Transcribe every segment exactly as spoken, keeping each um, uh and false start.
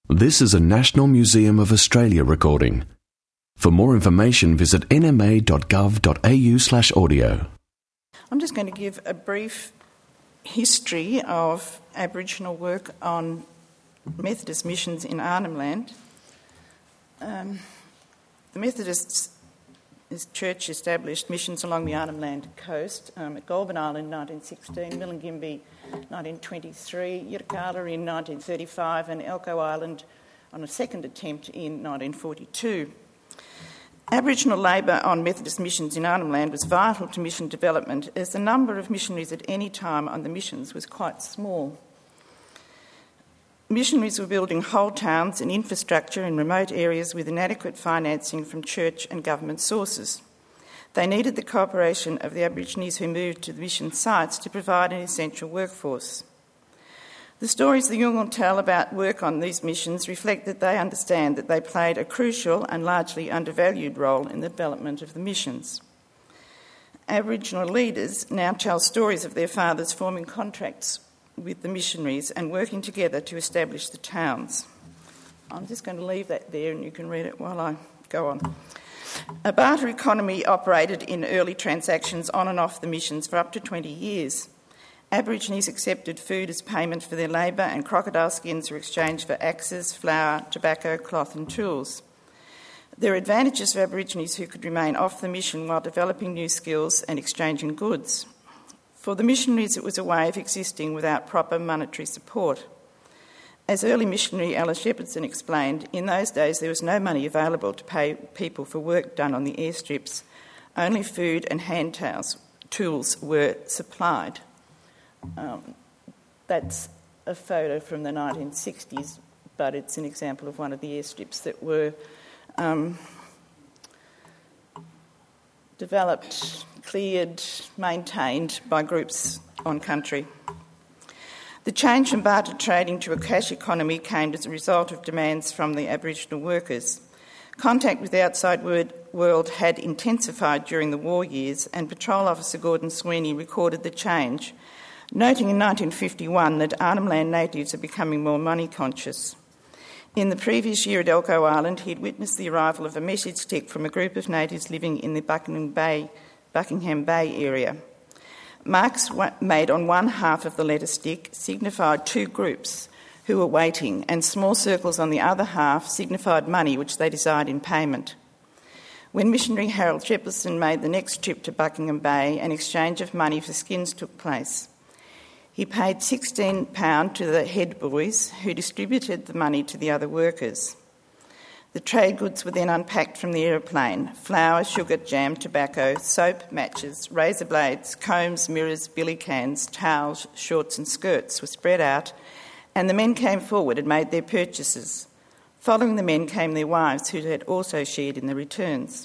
This is a National Museum of Australia recording. For more information, visit n m a dot gov dot a u slash audio. I'm just going to give a brief history of Aboriginal work on Methodist missions in Arnhem Land. Um, the Methodists Church established missions along the Arnhem Land coast, um, at Goulburn Island in nineteen sixteen, Milingimbi nineteen twenty-three, Yirrkala in nineteen thirty-five, and Elcho Island on a second attempt in nineteen forty-two. Aboriginal labour on Methodist missions in Arnhem Land was vital to mission development, as the number of missionaries at any time on the missions was quite small. Missionaries were building whole towns and infrastructure in remote areas with inadequate financing from church and government sources. They needed the cooperation of the Aborigines who moved to the mission sites to provide an essential workforce. The stories the Yolngu tell about work on these missions reflect that they understand that they played a crucial and largely undervalued role in the development of the missions. Aboriginal leaders now tell stories of their fathers forming contracts with the missionaries and working together to establish the towns. I'm just going to leave that there and you can read it while I go on. A barter economy operated in early transactions on and off the missions for up to twenty years. Aborigines accepted food as payment for their labour, and crocodile skins were exchanged for axes, flour, tobacco, cloth and tools. There are advantages for Aborigines who could remain off the mission while developing new skills and exchanging goods. For the missionaries, it was a way of existing without proper monetary support. As early missionary Alice Shepherdson explained, in those days there was no money available to pay people for work done on the airstrips. Only food and hand towels, tools were supplied. Um, that's a photo from the nineteen sixties, but it's an example of one of the airstrips that were um, developed, cleared, maintained by groups on country. The change from barter trading to a cash economy came as a result of demands from the Aboriginal workers. Contact with the outside world had intensified during the war years, and Patrol Officer Gordon Sweeney recorded the change, noting in nineteen fifty-one that Arnhem Land natives are becoming more money conscious. In the previous year at Elcho Island, he'd witnessed the arrival of a message stick from a group of natives living in the Buckingham Bay, Buckingham Bay area. Marks made on one half of the letter stick signified two groups who were waiting, and small circles on the other half signified money which they desired in payment. When missionary Harold Shepherdson made the next trip to Buckingham Bay, an exchange of money for skins took place. He paid sixteen pounds to the head boys, who distributed the money to the other workers. The trade goods were then unpacked from the aeroplane. Flour, sugar, jam, tobacco, soap, matches, razor blades, combs, mirrors, billy cans, towels, shorts and skirts were spread out, and the men came forward and made their purchases. Following the men came their wives, who had also shared in the returns.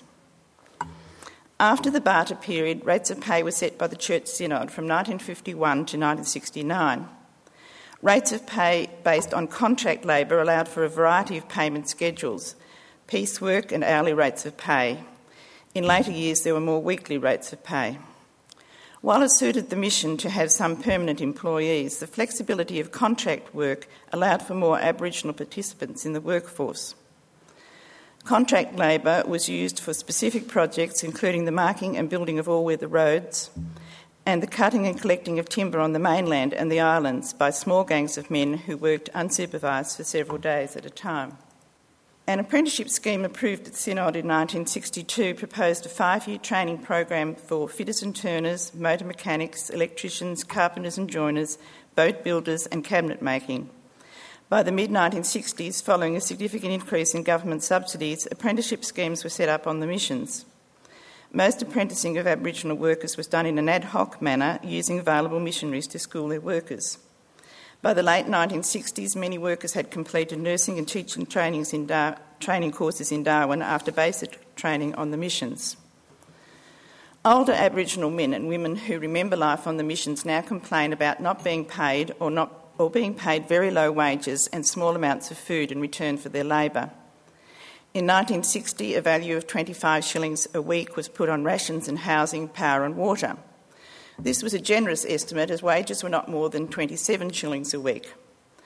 After the barter period, rates of pay were set by the Church Synod from nineteen fifty-one to nineteen sixty-nine. Rates of pay based on contract labour allowed for a variety of payment schedules, piecework and hourly rates of pay. In later years, there were more weekly rates of pay. While it suited the mission to have some permanent employees, the flexibility of contract work allowed for more Aboriginal participants in the workforce. Contract labour was used for specific projects, including the marking and building of all-weather roads, and the cutting and collecting of timber on the mainland and the islands by small gangs of men who worked unsupervised for several days at a time. An apprenticeship scheme approved at Synod in nineteen sixty-two proposed a five-year training program for fitters and turners, motor mechanics, electricians, carpenters and joiners, boat builders and cabinet making. By the mid nineteen sixties, following a significant increase in government subsidies, apprenticeship schemes were set up on the missions. Most apprenticing of Aboriginal workers was done in an ad hoc manner, using available missionaries to school their workers. By the late nineteen sixties, many workers had completed nursing and teaching trainings in Dar- training courses in Darwin after basic training on the missions. Older Aboriginal men and women who remember life on the missions now complain about not being paid or, not, or being paid very low wages and small amounts of food in return for their labour. In nineteen sixty, a value of twenty-five shillings a week was put on rations and housing, power and water. This was a generous estimate, as wages were not more than twenty-seven shillings a week.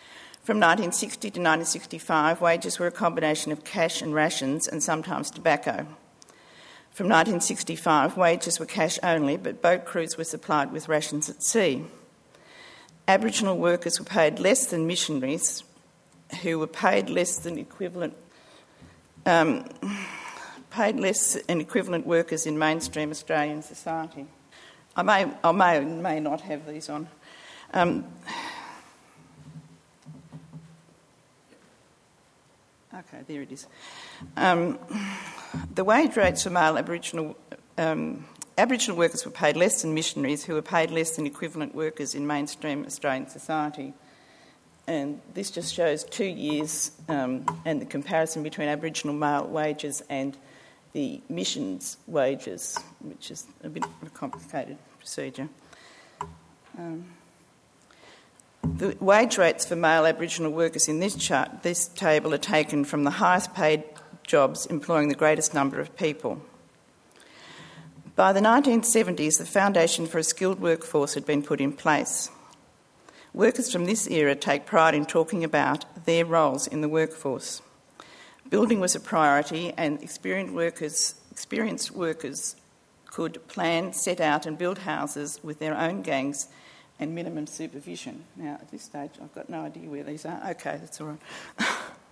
From nineteen sixty to nineteen sixty-five, wages were a combination of cash and rations and sometimes tobacco. From nineteen sixty-five, wages were cash only, but boat crews were supplied with rations at sea. Aboriginal workers were paid less than missionaries, who were paid less than equivalent um, paid less than equivalent workers in mainstream Australian society. I may, I may, may not have these on. Um, okay, there it is. Um, the wage rates for male Aboriginal um, Aboriginal workers were paid less than missionaries, who were paid less than equivalent workers in mainstream Australian society. And this just shows two years um, and the comparison between Aboriginal male wages and the missions wages, which is a bit of a complicated procedure. Um, the wage rates for male Aboriginal workers in this chart, this table, are taken from the highest paid jobs employing the greatest number of people. By the nineteen seventies, the foundation for a skilled workforce had been put in place. Workers from this era take pride in talking about their roles in the workforce. Building was a priority, and experienced workers, experienced workers could plan, set out and build houses with their own gangs and minimum supervision. Now, at this stage, I've got no idea where these are. Okay, that's all right.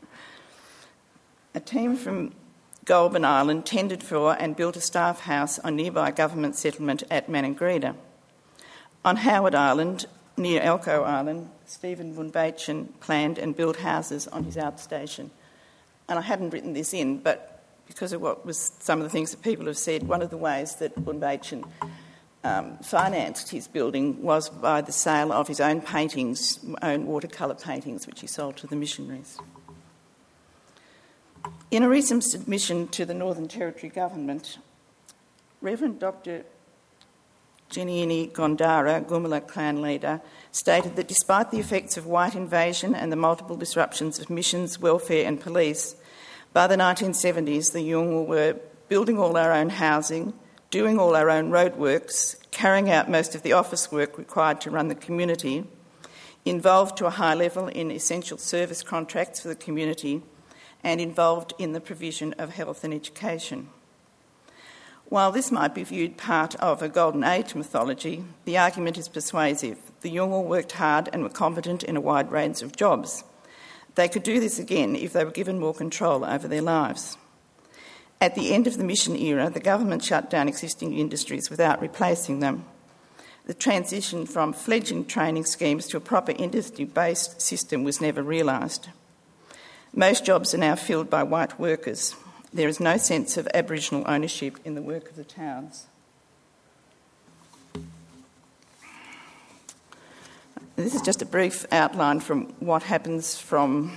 A team from Goulburn Island tended for and built a staff house on nearby government settlement at Maningrida. On Howard Island, near Elcho Island, Stephen Wunbaichen planned and built houses on his outstation. And I hadn't written this in, but because of what was some of the things that people have said, one of the ways that Wunbaichen um, financed his building was by the sale of his own paintings, own watercolour paintings, which he sold to the missionaries. In a recent submission to the Northern Territory Government, Reverend Doctor Jiniini Gondara, Gumala clan leader, stated that despite the effects of white invasion and the multiple disruptions of missions, welfare and police, by the nineteen seventies the Yolngu were building all our own housing, doing all our own roadworks, carrying out most of the office work required to run the community, involved to a high level in essential service contracts for the community, and involved in the provision of health and education. While this might be viewed part of a Golden Age mythology, the argument is persuasive. The Yolngu worked hard and were competent in a wide range of jobs. They could do this again if they were given more control over their lives. At the end of the mission era, the government shut down existing industries without replacing them. The transition from fledgling training schemes to a proper industry-based system was never realised. Most jobs are now filled by white workers. There is no sense of Aboriginal ownership in the work of the towns. This is just a brief outline from what happens from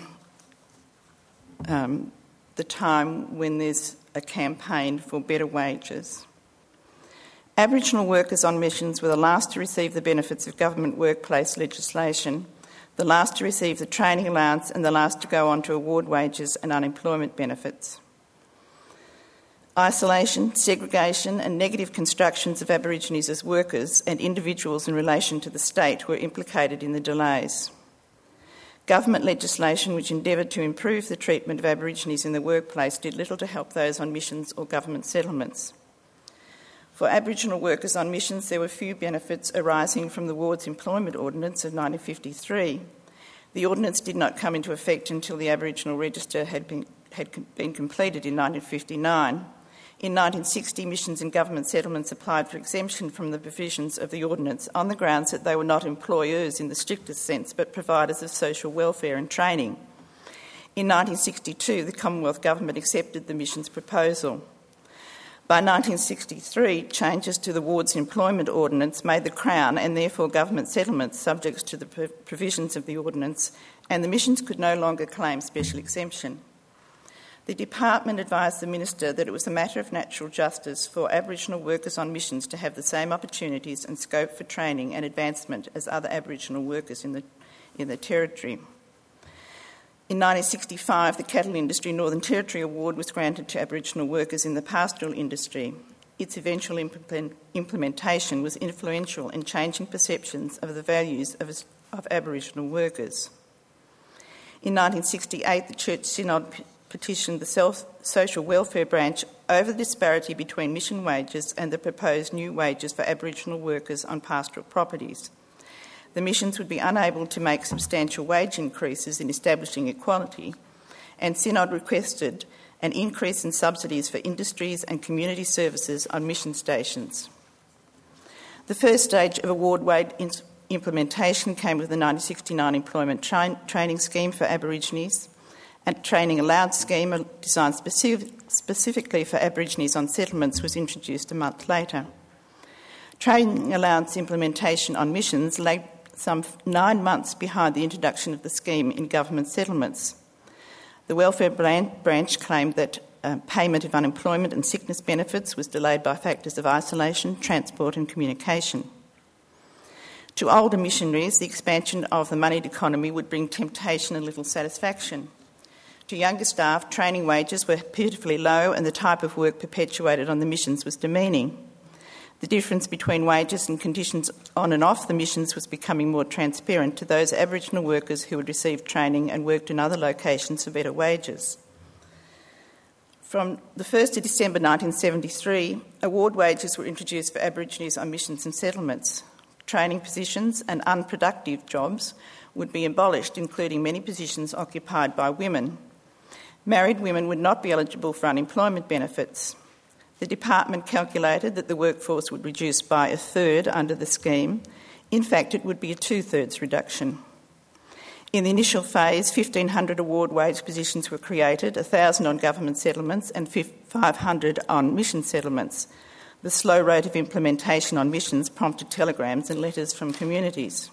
um, the time when there's a campaign for better wages. Aboriginal workers on missions were the last to receive the benefits of government workplace legislation, the last to receive the training allowance, and the last to go on to award wages and unemployment benefits. Isolation, segregation and negative constructions of Aborigines as workers and individuals in relation to the state were implicated in the delays. Government legislation which endeavoured to improve the treatment of Aborigines in the workplace did little to help those on missions or government settlements. For Aboriginal workers on missions, there were few benefits arising from the Ward's Employment Ordinance of nineteen fifty-three. The ordinance did not come into effect until the Aboriginal Register had been, had been completed in nineteen fifty-nine. In nineteen sixty, missions and government settlements applied for exemption from the provisions of the ordinance on the grounds that they were not employers in the strictest sense, but providers of social welfare and training. In nineteen sixty-two, the Commonwealth Government accepted the mission's proposal. By nineteen sixty-three, changes to the Ward's Employment Ordinance made the Crown and therefore government settlements subject to the provisions of the ordinance, and the missions could no longer claim special exemption. The department advised the Minister that it was a matter of natural justice for Aboriginal workers on missions to have the same opportunities and scope for training and advancement as other Aboriginal workers in the, in the Territory. In nineteen sixty-five, the Cattle Industry Northern Territory Award was granted to Aboriginal workers in the pastoral industry. Its eventual implement, implementation was influential in changing perceptions of the values of, of Aboriginal workers. In nineteen sixty-eight, the Church Synod p- petitioned the Self- Social Welfare Branch over the disparity between mission wages and the proposed new wages for Aboriginal workers on pastoral properties. The missions would be unable to make substantial wage increases in establishing equality, and Synod requested an increase in subsidies for industries and community services on mission stations. The first stage of award wage in- implementation came with the nineteen sixty-nine Employment tra- Training Scheme for Aborigines, and a Training Allowed Scheme designed specific- specifically for Aborigines on settlements was introduced a month later. Training allowance implementation on missions lagged some nine months behind the introduction of the scheme in government settlements. The Welfare Branch claimed that uh, payment of unemployment and sickness benefits was delayed by factors of isolation, transport and communication. To older missionaries, the expansion of the moneyed economy would bring temptation and little satisfaction. To younger staff, training wages were pitifully low and the type of work perpetuated on the missions was demeaning. The difference between wages and conditions on and off the missions was becoming more transparent to those Aboriginal workers who had received training and worked in other locations for better wages. From the first of December nineteen seventy-three, award wages were introduced for Aborigines on missions and settlements. Training positions and unproductive jobs would be abolished, including many positions occupied by women. Married women would not be eligible for unemployment benefits. The department calculated that the workforce would reduce by a third under the scheme. In fact, it would be a two-thirds reduction. In the initial phase, fifteen hundred award wage positions were created, one thousand on government settlements and five hundred on mission settlements. The slow rate of implementation on missions prompted telegrams and letters from communities.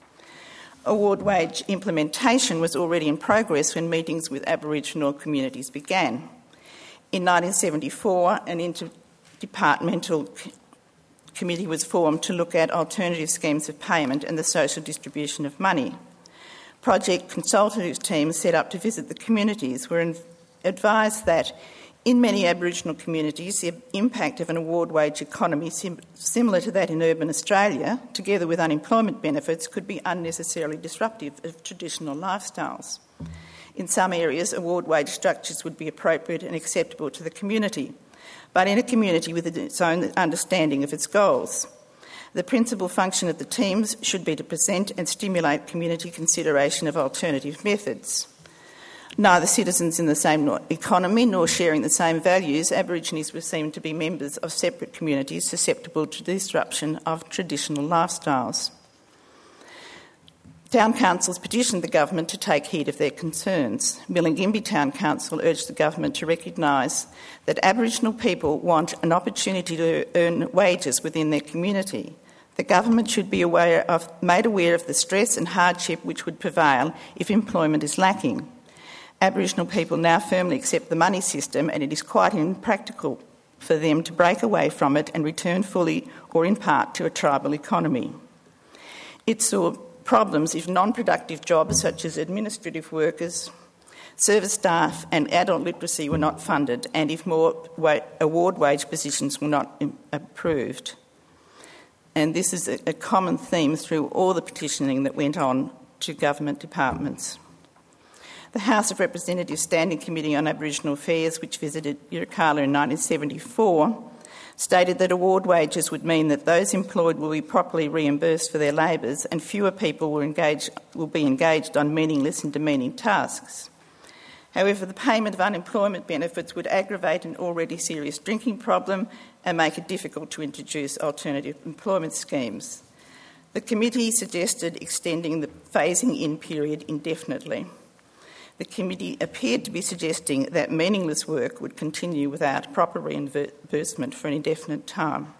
Award wage implementation was already in progress when meetings with Aboriginal communities began. In nineteen seventy-four, an interdepartmental committee was formed to look at alternative schemes of payment and the social distribution of money. Project consultative teams set up to visit the communities were advised that in many Aboriginal communities, the impact of an award wage economy sim- similar to that in urban Australia, together with unemployment benefits, could be unnecessarily disruptive of traditional lifestyles. In some areas, award wage structures would be appropriate and acceptable to the community, but in a community with its own understanding of its goals. The principal function of the teams should be to present and stimulate community consideration of alternative methods. Neither citizens in the same economy nor sharing the same values, Aborigines were seen to be members of separate communities susceptible to the disruption of traditional lifestyles. Town councils petitioned the government to take heed of their concerns. Milingimbi Town Council urged the government to recognise that Aboriginal people want an opportunity to earn wages within their community. The government should be aware of, made aware of the stress and hardship which would prevail if employment is lacking. Aboriginal people now firmly accept the money system, and it is quite impractical for them to break away from it and return fully or in part to a tribal economy. It saw problems if non-productive jobs such as administrative workers, service staff and adult literacy were not funded, and if more wa- award wage positions were not im- approved. And this is a, a common theme through all the petitioning that went on to government departments. The House of Representatives Standing Committee on Aboriginal Affairs, which visited Yirrkala in nineteen seventy-four, stated that award wages would mean that those employed will be properly reimbursed for their labours and fewer people will, engage, will be engaged on meaningless and demeaning tasks. However, the payment of unemployment benefits would aggravate an already serious drinking problem and make it difficult to introduce alternative employment schemes. The committee suggested extending the phasing-in period indefinitely. The committee appeared to be suggesting that meaningless work would continue without proper reimbursement for an indefinite time.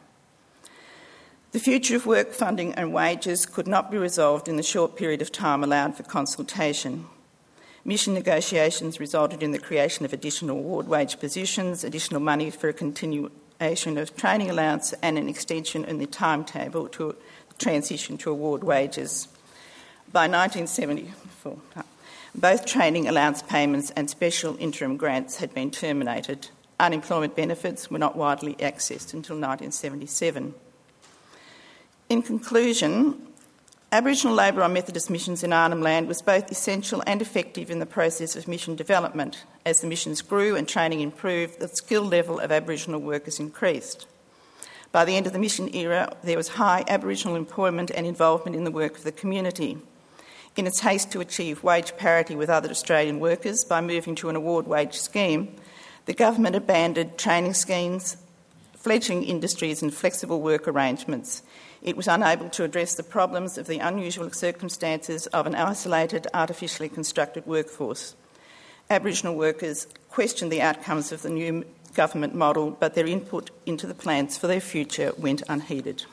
The future of work funding and wages could not be resolved in the short period of time allowed for consultation. Mission negotiations resulted in the creation of additional award wage positions, additional money for a continuation of training allowance and an extension in the timetable to transition to award wages. By nineteen seventy-four, both training allowance payments and special interim grants had been terminated. Unemployment benefits were not widely accessed until nineteen seventy-seven. In conclusion, Aboriginal labour on Methodist missions in Arnhem Land was both essential and effective in the process of mission development. As the missions grew and training improved, the skill level of Aboriginal workers increased. By the end of the mission era, there was high Aboriginal employment and involvement in the work of the community. In its haste to achieve wage parity with other Australian workers by moving to an award wage scheme, the government abandoned training schemes, fledgling industries and flexible work arrangements. It was unable to address the problems of the unusual circumstances of an isolated, artificially constructed workforce. Aboriginal workers questioned the outcomes of the new government model, but their input into the plans for their future went unheeded.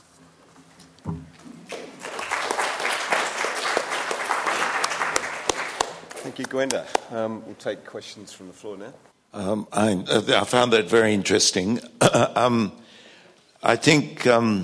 Thank you, Gwenda. Um, we'll take questions from the floor now. Um, I, I found that very interesting. um, I think um,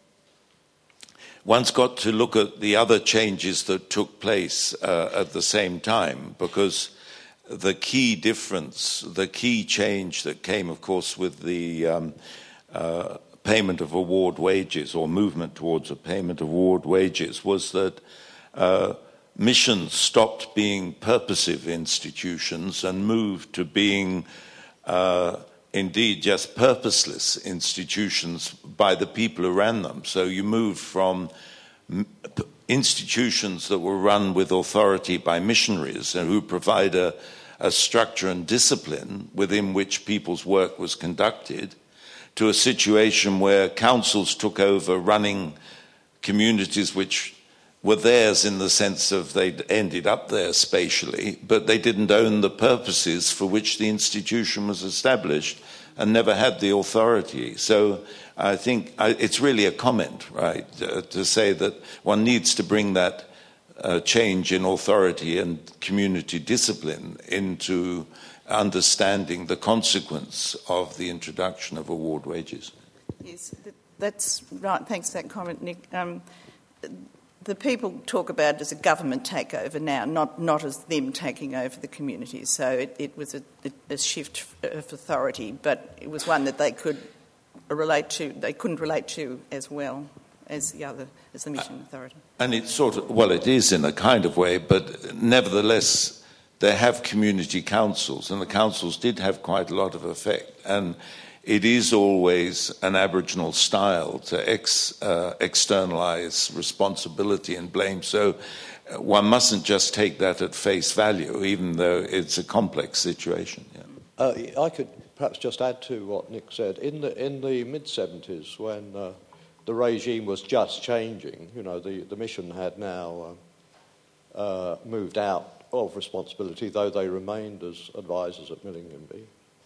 one's got to look at the other changes that took place uh, at the same time, because the key difference, the key change that came, of course, with the um, uh, payment of award wages, or movement towards a payment of award wages, was that uh, missions stopped being purposive institutions and moved to being uh, indeed just purposeless institutions by the people who ran them. So you moved from institutions that were run with authority by missionaries and who provide a, a structure and discipline within which people's work was conducted, to a situation where councils took over running communities which were theirs in the sense of they'd ended up there spatially, but they didn't own the purposes for which the institution was established and never had the authority. So I think I, it's really a comment, right, uh, to say that one needs to bring that uh, change in authority and community discipline into understanding the consequence of the introduction of award wages. Yes, that's right. Thanks for that comment, Nick. Um, The people talk about it as a government takeover now, not not as them taking over the community. So it, it was a, a shift of authority, but it was one that they could relate to. They couldn't relate to as well as the other, as the mission authority. And it's sort of, well, it is in a kind of way, but nevertheless, they have community councils, and the councils did have quite a lot of effect. And it is always an Aboriginal style to ex, uh, externalise responsibility and blame. So uh, one mustn't just take that at face value, even though it's a complex situation. Yeah. Uh, I could perhaps just add to what Nick said. In the in the mid seventies, when uh, the regime was just changing, you know, the, the mission had now uh, uh, moved out of responsibility, though they remained as advisors at Millingenby.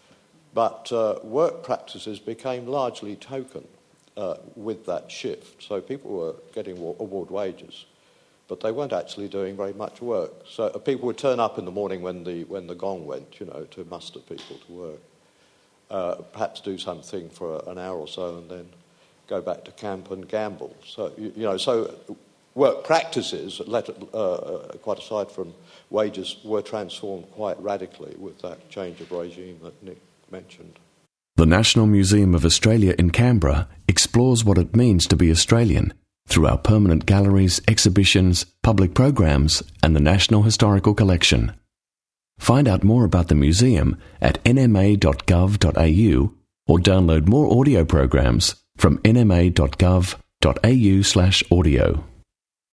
But uh, work practices became largely token uh, with that shift. So people were getting award wages, but they weren't actually doing very much work. So uh, people would turn up in the morning when the when the gong went, you know, to muster people to work. Uh, perhaps do something for an hour or so, and then go back to camp and gamble. So you, you know, so work practices, let, uh, quite aside from wages, were transformed quite radically with that change of regime that Nick mentioned. The National Museum of Australia in Canberra explores what it means to be Australian through our permanent galleries, exhibitions, public programs and the National Historical Collection. Find out more about the museum at n m a dot gov dot a u or download more audio programs from n m a dot gov dot a u slash audio.